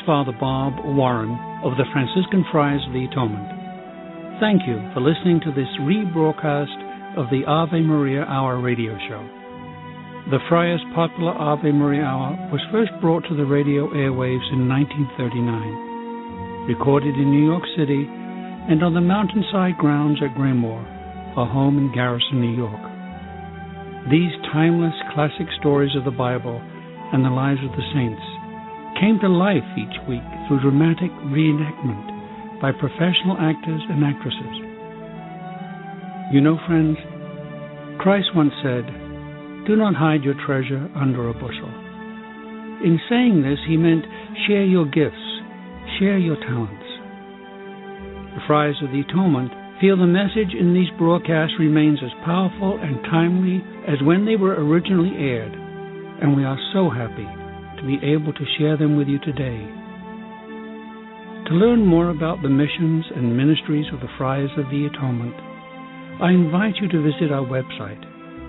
Father Bob Warren of the Franciscan Friars of the Atonement. Thank you for listening to this rebroadcast of the Ave Maria Hour radio show. The Friars' popular Ave Maria Hour was first brought to the radio airwaves in 1939, recorded in New York City and on the mountainside grounds at Graymoor, our home in Garrison, New York. These timeless classic stories of the Bible and the lives of the saints came to life each week through dramatic reenactment by professional actors and actresses. You know, friends, Christ once said, "Do not hide your treasure under a bushel." In saying this, he meant share your gifts, share your talents. The Friars of the Atonement feel the message in these broadcasts remains as powerful and timely as when they were originally aired, and we are so happy to be able to share them with you today. To learn more about the missions and ministries of the Friars of the Atonement, I invite you to visit our website,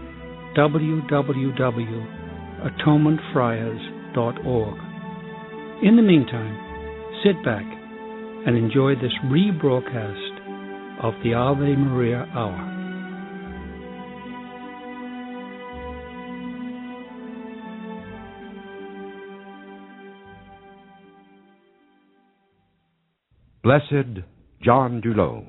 www.atonementfriars.org. In the meantime, sit back and enjoy this rebroadcast of the Ave Maria Hour. Blessed John Dulot.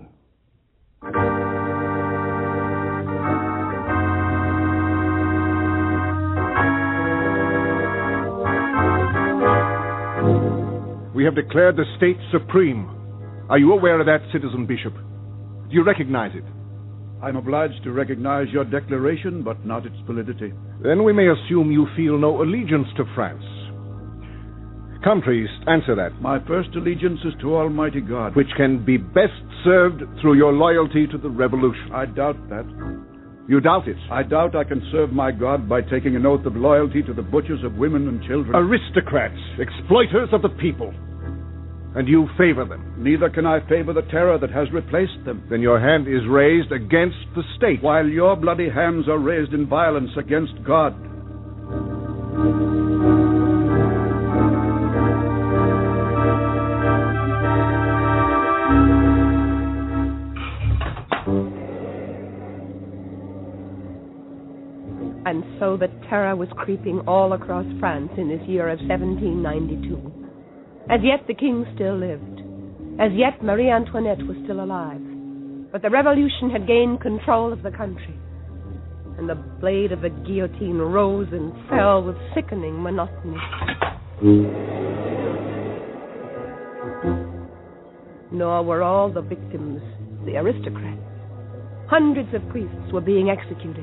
We have declared the state supreme. Are you aware of that, Citizen Bishop? Do you recognize it? I'm obliged to recognize your declaration, but not its validity. Then we may assume you feel no allegiance to France. Come, priest, answer that. My first allegiance is to Almighty God. Which can be best served through your loyalty to the revolution. I doubt that. You doubt it? I doubt I can serve my God by taking an oath of loyalty to the butchers of women and children. Aristocrats, exploiters of the people. And you favor them. Neither can I favor the terror that has replaced them. Then your hand is raised against the state. While your bloody hands are raised in violence against God. And so the terror was creeping all across France in this year of 1792. As yet the king still lived. As yet Marie Antoinette was still alive. But the revolution had gained control of the country. And the blade of the guillotine rose and fell with sickening monotony. Nor were all the victims the aristocrats. Hundreds of priests were being executed.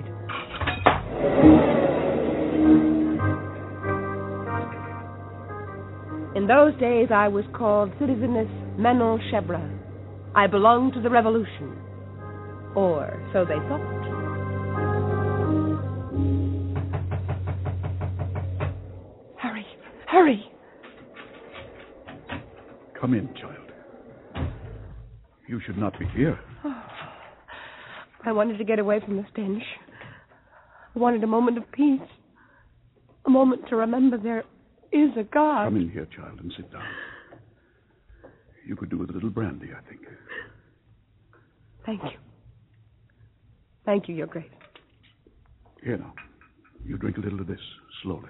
In those days, I was called Citizeness Manon Chebra. I belonged to the revolution. Or so they thought. Hurry, hurry. Come in, child. You should not be here. Oh, I wanted to get away from the stench. I wanted a moment of peace. A moment to remember there is a God. Come in here, child, and sit down. You could do with a little brandy, I think. Thank you. Thank you, Your Grace. Here now. You drink a little of this, slowly.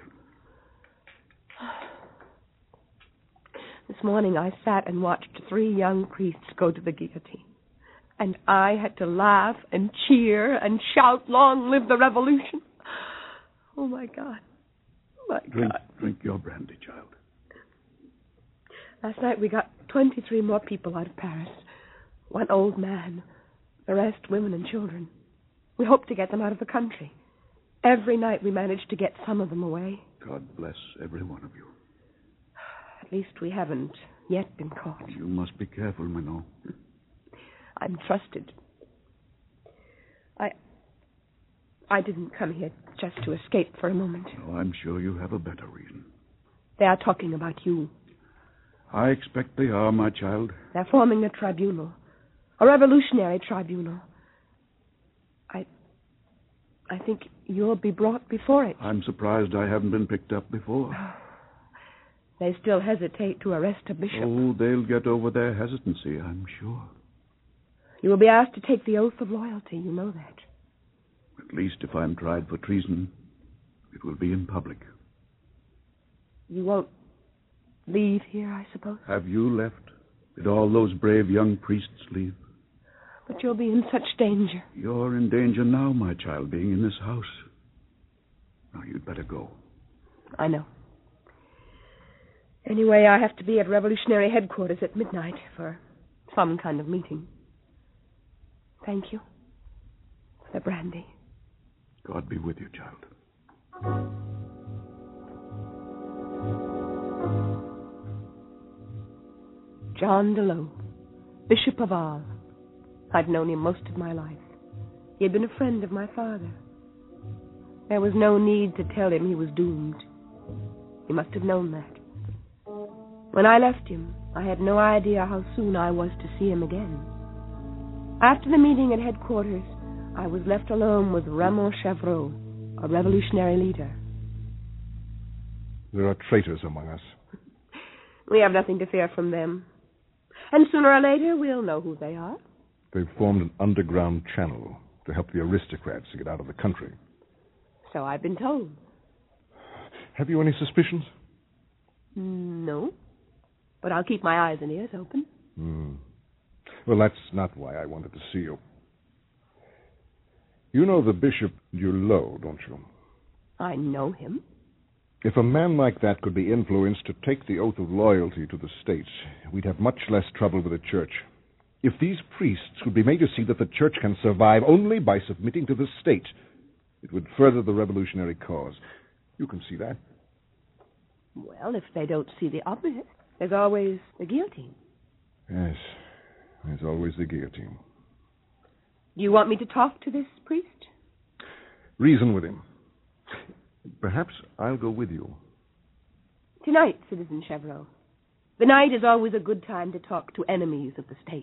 This morning I sat and watched 3 young priests go to the guillotine. And I had to laugh and cheer and shout, "Long live the revolution!" Oh, my God. My God. Drink your brandy, child. Last night we got 23 more people out of Paris. 1 old man, the rest women and children. We hope to get them out of the country. Every night we manage to get some of them away. God bless every one of you. At least we haven't yet been caught. You must be careful, Manon. I'm trusted. I didn't come here just to escape for a moment. Oh, I'm sure you have a better reason. They are talking about you. I expect they are, my child. They're forming a tribunal. A revolutionary tribunal. I think you'll be brought before it. I'm surprised I haven't been picked up before. They still hesitate to arrest a bishop. Oh, they'll get over their hesitancy, I'm sure. You will be asked to take the oath of loyalty, you know that. At least if I'm tried for treason, it will be in public. You won't leave here, I suppose? Have you left? Did all those brave young priests leave? But you'll be in such danger. You're in danger now, my child, being in this house. Now, you'd better go. I know. Anyway, I have to be at revolutionary headquarters at midnight for some kind of meeting. Thank you for the brandy. God be with you, child. John Delow, Bishop of Arles. I'd known him most of my life. He had been a friend of my father. There was no need to tell him he was doomed. He must have known that. When I left him, I had no idea how soon I was to see him again. After the meeting at headquarters, I was left alone with Raymond Chevreau, a revolutionary leader. There are traitors among us. We have nothing to fear from them. And sooner or later, we'll know who they are. They've formed an underground channel to help the aristocrats to get out of the country. So I've been told. Have you any suspicions? No. But I'll keep my eyes and ears open. Well, that's not why I wanted to see you. You know the Bishop Duleau, don't you? I know him. If a man like that could be influenced to take the oath of loyalty to the state, we'd have much less trouble with the church. If these priests could be made to see that the church can survive only by submitting to the state, it would further the revolutionary cause. You can see that. Well, if they don't see the obvious, there's always the guillotine. Yes, there's always the guillotine. Do you want me to talk to this priest? Reason with him. Perhaps I'll go with you. Tonight, Citizen Chevreau. The night is always a good time to talk to enemies of the state.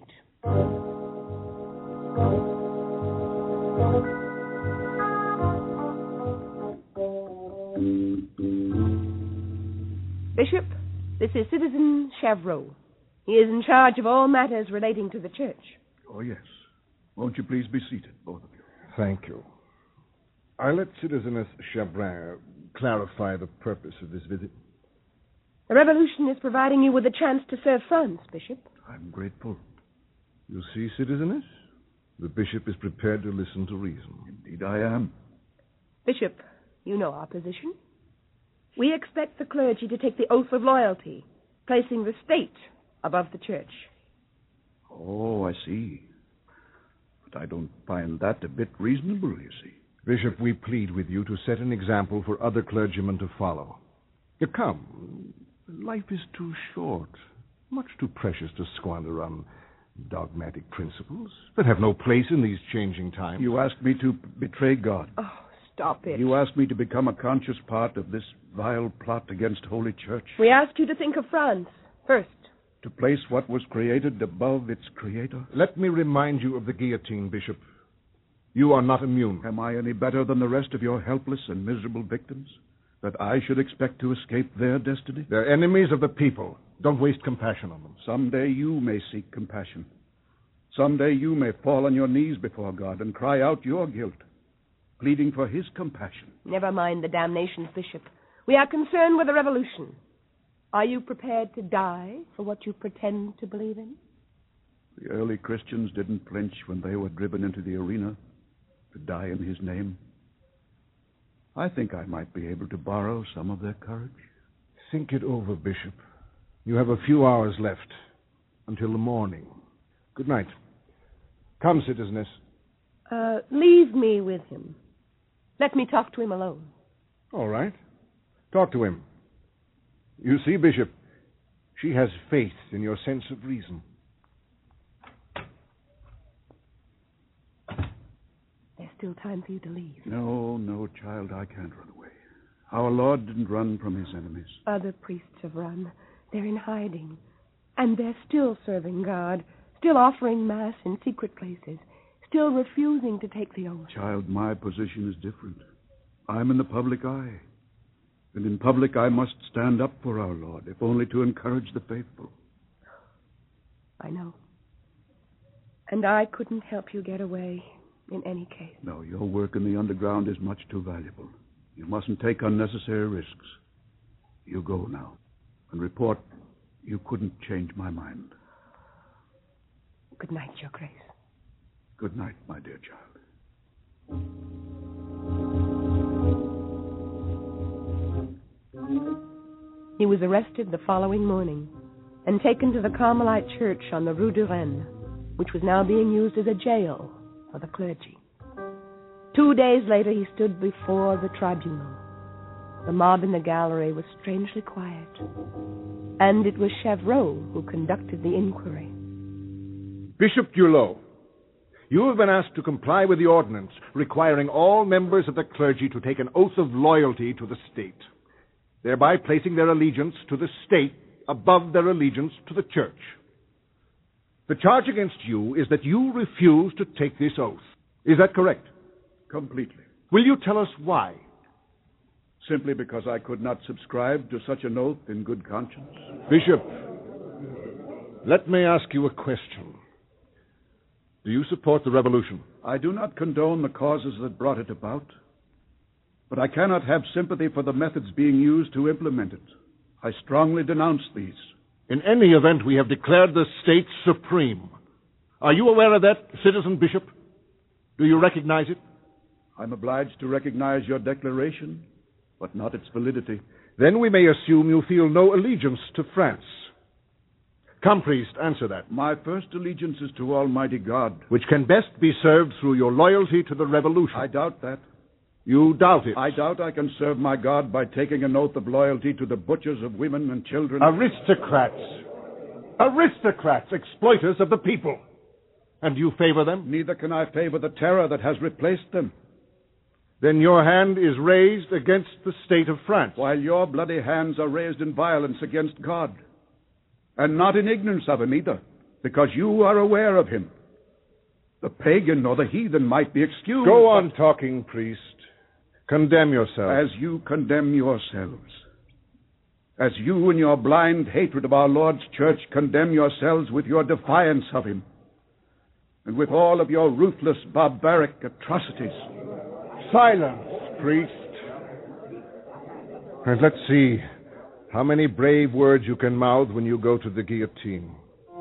Bishop, this is Citizen Chevreau. He is in charge of all matters relating to the church. Oh, yes. Won't you please be seated, both of you? Thank you. I'll let Citizeness Chabrin clarify the purpose of this visit. The revolution is providing you with a chance to serve France, Bishop. I'm grateful. You see, Citizeness? The bishop is prepared to listen to reason. Indeed I am. Bishop, you know our position. We expect the clergy to take the oath of loyalty, placing the state above the church. Oh, I see. But I don't find that a bit reasonable, you see. Bishop, we plead with you to set an example for other clergymen to follow. Come, life is too short, much too precious to squander on dogmatic principles that have no place in these changing times. You asked me to betray God. Oh, stop it. You asked me to become a conscious part of this vile plot against Holy Church. We asked you to think of France first. To place what was created above its creator. Let me remind you of the guillotine, Bishop. You are not immune. Am I any better than the rest of your helpless and miserable victims? That I should expect to escape their destiny? They're enemies of the people. Don't waste compassion on them. Someday you may seek compassion. Someday you may fall on your knees before God and cry out your guilt, pleading for his compassion. Never mind the damnations, Bishop. We are concerned with the revolution. Are you prepared to die for what you pretend to believe in? The early Christians didn't flinch when they were driven into the arena to die in his name. I think I might be able to borrow some of their courage. Think it over, Bishop. You have a few hours left until the morning. Good night. Come, Citizeness. Leave me with him. Let me talk to him alone. All right. Talk to him. You see, Bishop, she has faith in your sense of reason. There's still time for you to leave. No, child, I can't run away. Our Lord didn't run from his enemies. Other priests have run. They're in hiding. And they're still serving God, still offering Mass in secret places, still refusing to take the oath. Child, my position is different. I'm in the public eye. And in public I must stand up for our Lord, if only to encourage the faithful. I know. And I couldn't help you get away in any case. No, your work in the underground is much too valuable. You mustn't take unnecessary risks. You go now and report you couldn't change my mind. Good night, Your Grace. Good night, my dear child. He was arrested the following morning and taken to the Carmelite church on the Rue de Rennes, which was now being used as a jail for the clergy. 2 days later, he stood before the tribunal. The mob in the gallery was strangely quiet, and it was Chevreau who conducted the inquiry. Bishop Duleau, you have been asked to comply with the ordinance requiring all members of the clergy to take an oath of loyalty to the state, thereby placing their allegiance to the state above their allegiance to the church. The charge against you is that you refuse to take this oath. Is that correct? Completely. Will you tell us why? Simply because I could not subscribe to such an oath in good conscience. Bishop, let me ask you a question. Do you support the revolution? I do not condone the causes that brought it about, but I cannot have sympathy for the methods being used to implement it. I strongly denounce these. In any event, we have declared the state supreme. Are you aware of that, Citizen Bishop? Do you recognize it? I'm obliged to recognize your declaration, but not its validity. Then we may assume you feel no allegiance to France. Come, priest, answer that. My first allegiance is to Almighty God. Which can best be served through your loyalty to the revolution. I doubt that. You doubt it? I doubt I can serve my God by taking an oath of loyalty to the butchers of women and children. Aristocrats. Aristocrats, exploiters of the people. And you favor them? Neither can I favor the terror that has replaced them. Then your hand is raised against the state of France. While your bloody hands are raised in violence against God. And not in ignorance of him either, because you are aware of him. The pagan or the heathen might be excused. Go on talking, priest. Condemn yourself. As you condemn yourselves. As you in your blind hatred of our Lord's church condemn yourselves with your defiance of him. And with all of your ruthless, barbaric atrocities. Silence, priest. And let's see how many brave words you can mouth when you go to the guillotine.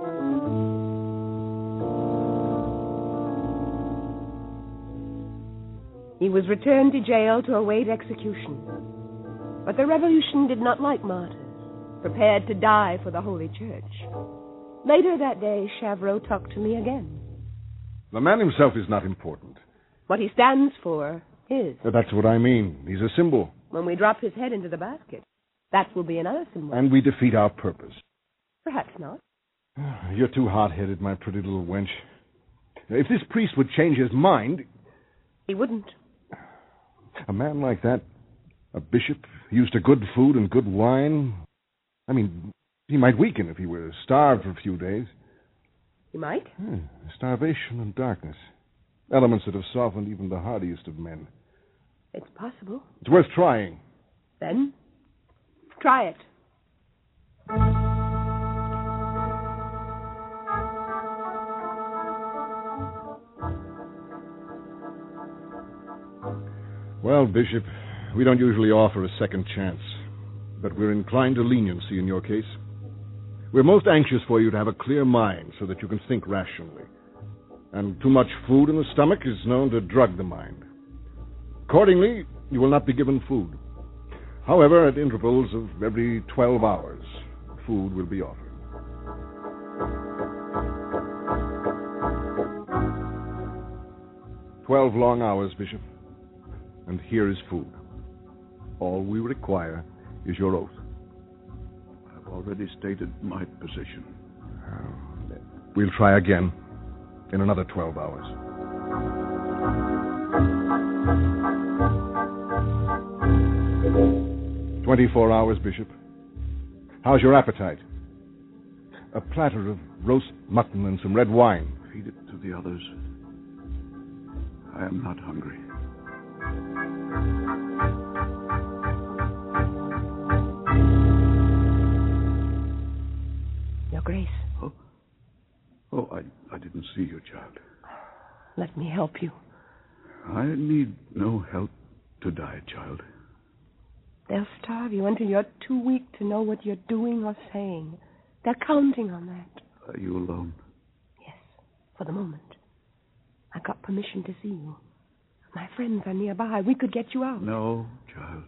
He was returned to jail to await execution. But the revolution did not like martyrs, prepared to die for the Holy Church. Later that day, Chevreau talked to me again. The man himself is not important. What he stands for is. That's what I mean. He's a symbol. When we drop his head into the basket, that will be another symbol. And we defeat our purpose. Perhaps not. You're too hot-headed, my pretty little wench. If this priest would change his mind... He wouldn't. A man like that, a bishop, used to good food and good wine. I mean, he might weaken if he were starved for a few days. He might? Starvation and darkness. Elements that have softened even the hardiest of men. It's possible. It's worth trying. Then, try it. Well, Bishop, we don't usually offer a second chance, but we're inclined to leniency in your case. We're most anxious for you to have a clear mind so that you can think rationally. And too much food in the stomach is known to drug the mind. Accordingly, you will not be given food. However, at intervals of every 12 hours, food will be offered. "12 long hours, Bishop. And here is food. All we require is your oath." I've already stated my position. We'll try again in another 12 hours. "24 hours, Bishop. How's your appetite? A platter of roast mutton and some red wine. Feed it to the others. I am not hungry. Grace. Oh, I didn't see you, child. Let me help you. I need no help to die, child. They'll starve you until you're too weak to know what you're doing or saying. They're counting on that. Are you alone? Yes, for the moment. I got permission to see you. My friends are nearby. We could get you out. No, child.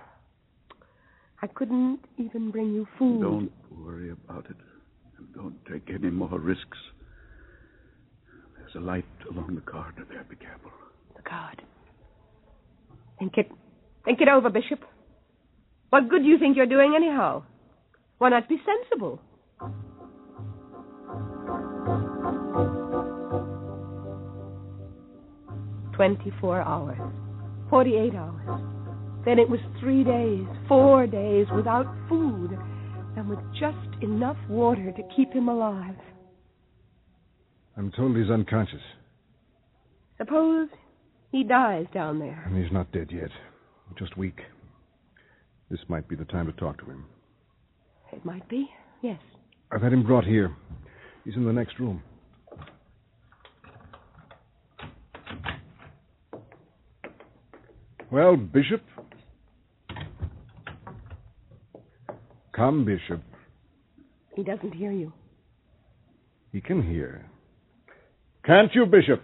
I couldn't even bring you food. Don't worry about it. And don't take any more risks. There's a light along the corridor there. Be careful. The guard. Think it over, Bishop. What good do you think you're doing anyhow? Why not be sensible? "24 hours. 48 hours. Then it was 3 days, 4 days without food, and with just enough water to keep him alive. I'm told he's unconscious. Suppose he dies down there. And he's not dead yet. Just weak. This might be the time to talk to him. It might be, yes. I've had him brought here. He's in the next room. Well, Bishop? Come, Bishop. He doesn't hear you. He can hear. Can't you, Bishop?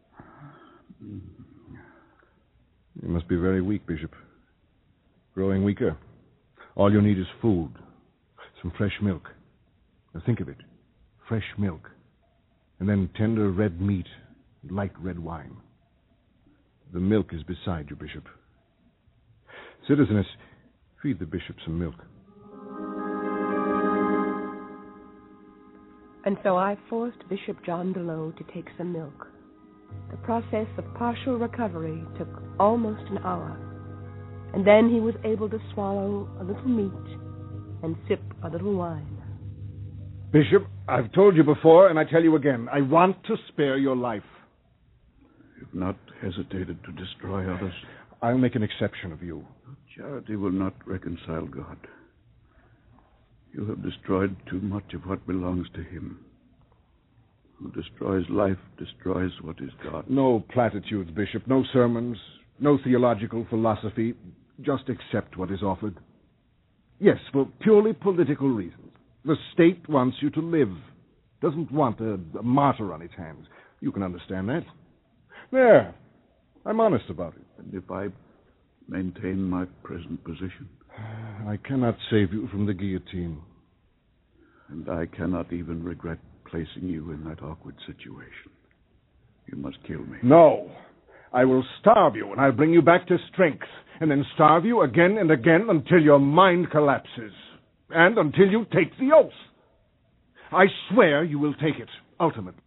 You must be very weak, Bishop. Growing weaker. All you need is food. Some fresh milk. Now think of it. Fresh milk. And then tender red meat. Light red wine. The milk is beside you, Bishop. Citizeness, feed the bishop some milk. And so I forced Bishop John Delow to take some milk. The process of partial recovery took almost an hour. And then he was able to swallow a little meat and sip a little wine. Bishop, I've told you before, and I tell you again, I want to spare your life. You've not hesitated to destroy others. I'll make an exception of you. Charity will not reconcile God. You have destroyed too much of what belongs to him. Who destroys life destroys what is God. No platitudes, Bishop. No sermons. No theological philosophy. Just accept what is offered. Yes, for purely political reasons. The state wants you to live. Doesn't want a martyr on its hands. You can understand that. There. I'm honest about it. And if I maintain my present position? I cannot save you from the guillotine. And I cannot even regret placing you in that awkward situation. You must kill me. No. I will starve you, and I'll bring you back to strength, and then starve you again and again until your mind collapses, and until you take the oath. I swear you will take it, ultimately.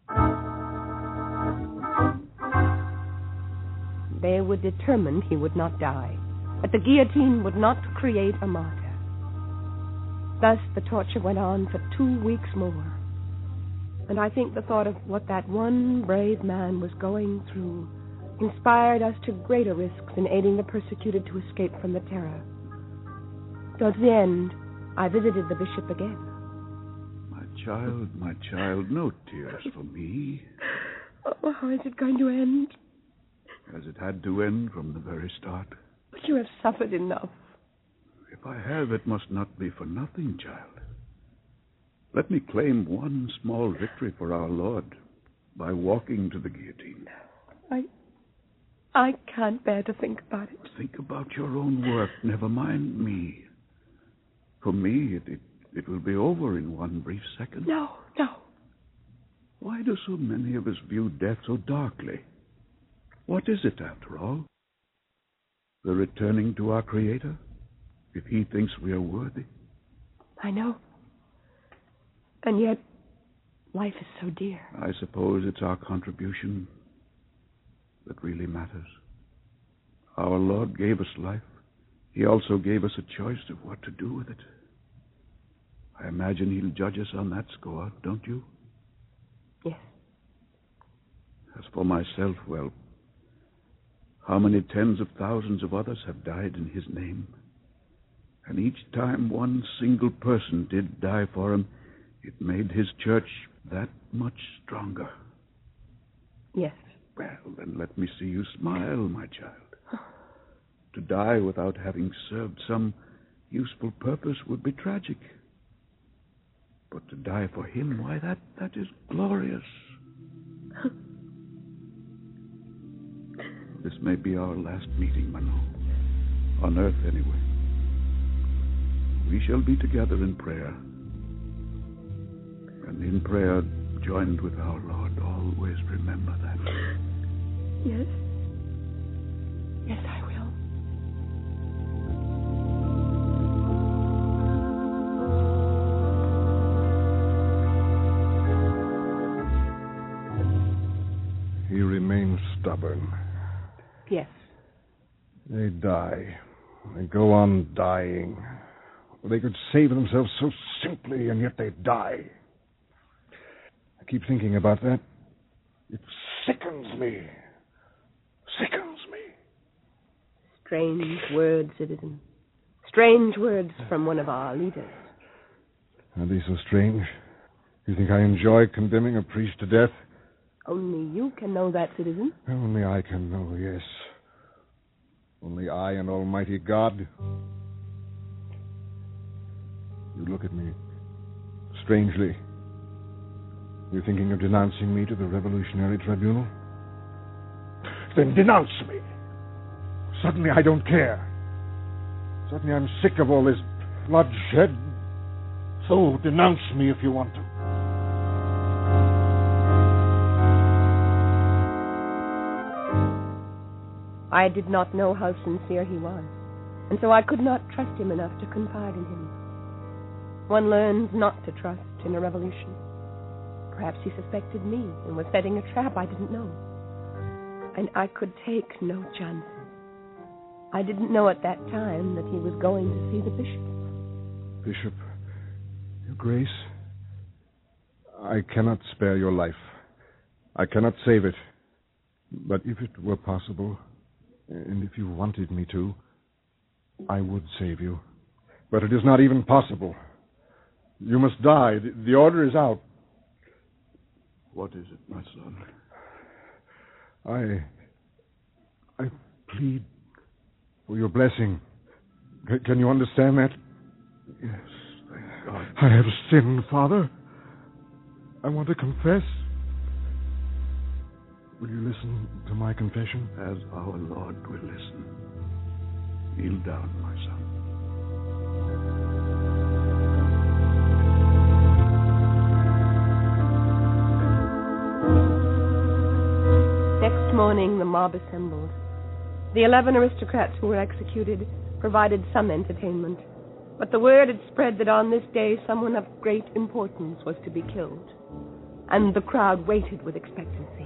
They were determined he would not die, that the guillotine would not create a martyr. Thus the torture went on for 2 weeks more. And I think the thought of what that one brave man was going through inspired us to greater risks in aiding the persecuted to escape from the terror. Towards the end, I visited the bishop again. My child, no tears for me. Oh, how is it going to end? As it had to end from the very start. But you have suffered enough. If I have, it must not be for nothing, child. Let me claim one small victory for our Lord by walking to the guillotine. I can't bear to think about it. Think about your own work. Never mind me. For me, it will be over in one brief second. No. Why do so many of us view death so darkly? What is it, after all? The returning to our Creator, if he thinks we are worthy? I know. And yet, life is so dear. I suppose it's our contribution that really matters. Our Lord gave us life. He also gave us a choice of what to do with it. I imagine he'll judge us on that score, don't you? Yes. As for myself, well, how many tens of thousands of others have died in his name? And each time one single person did die for him, It made his church that much stronger. Yes. Well, then let me see you smile, my child. To die without having served some useful purpose would be tragic. But to die for him, why, that is glorious. This may be our last meeting, Manon. On earth, anyway. We shall be together in prayer. And in prayer, joined with our Lord, always remember that. Yes. Yes, I will. He remains stubborn. Yes. They die. They go on dying. They could save themselves so simply, and yet they die. I keep thinking about that. It sickens me. Sickens me. Strange words, citizen. Strange words from one of our leaders. Are they so strange? You think I enjoy condemning a priest to death? Only you can know that, citizen. Only I can know, yes. Only I and Almighty God. You look at me strangely. You're thinking of denouncing me to the Revolutionary Tribunal? Then denounce me. Suddenly I don't care. Suddenly I'm sick of all this bloodshed. So denounce me if you want to. I did not know how sincere he was, and so I could not trust him enough to confide in him. One learns not to trust in a revolution. Perhaps he suspected me and was setting a trap I didn't know. And I could take no chances. I didn't know at that time that he was going to see the bishop. Bishop, Your Grace, I cannot spare your life. I cannot save it. But if it were possible, and if you wanted me to, I would save you. But it is not even possible. You must die. The order is out. What is it, my son? I plead for your blessing. Can you understand that? Yes, thank God. I have sinned, Father. I want to confess. Will you listen to my confession? As our Lord will listen. Kneel down, my son. Next morning, the mob assembled. The 11 aristocrats who were executed provided some entertainment, but the word had spread that on this day someone of great importance was to be killed, and the crowd waited with expectancy.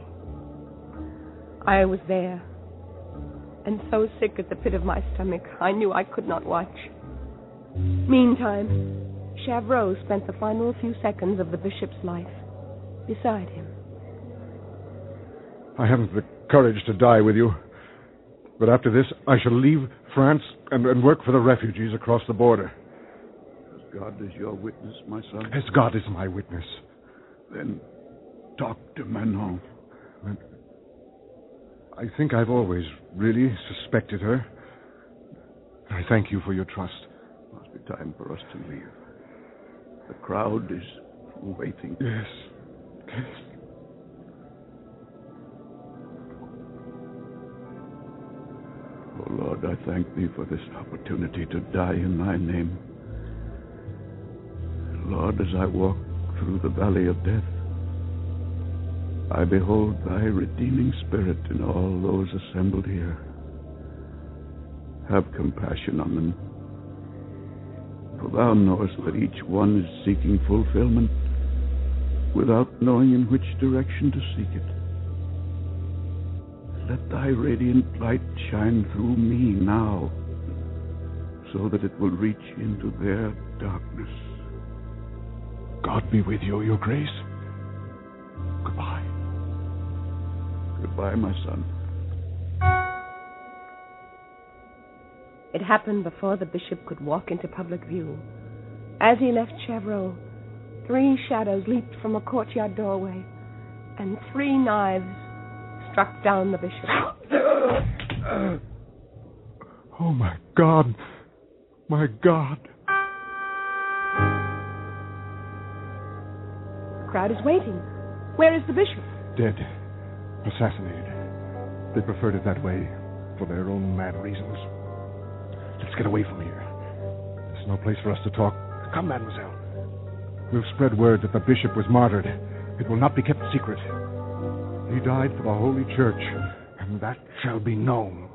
I was there, and so sick at the pit of my stomach, I knew I could not watch. Meantime, Chavreau spent the final few seconds of the bishop's life beside him. I haven't the courage to die with you. But after this, I shall leave France and work for the refugees across the border. As God is your witness, my son? As God is my witness. Then talk to Manon. I think I've always really suspected her. I thank you for your trust. It must be time for us to leave. The crowd is waiting. Yes. Oh, Lord, I thank thee for this opportunity to die in thy name. Lord, as I walk through the valley of death, I behold thy redeeming spirit in all those assembled here. Have compassion on them, for thou knowest that each one is seeking fulfillment without knowing in which direction to seek it. Let thy radiant light shine through me now, so that it will reach into their darkness. God be with you, Your Grace. Goodbye. Goodbye, my son. It happened before the bishop could walk into public view. As he left Chavreau, 3 shadows leaped from a courtyard doorway, and 3 knives struck down the bishop. Oh, my God! My God! The crowd is waiting. Where is the bishop? Dead. Assassinated. They preferred it that way for their own mad reasons. Let's get away from here. There's no place for us to talk. Come, mademoiselle. We'll spread word that the bishop was martyred. It will not be kept secret. He died for the Holy Church, and that shall be known.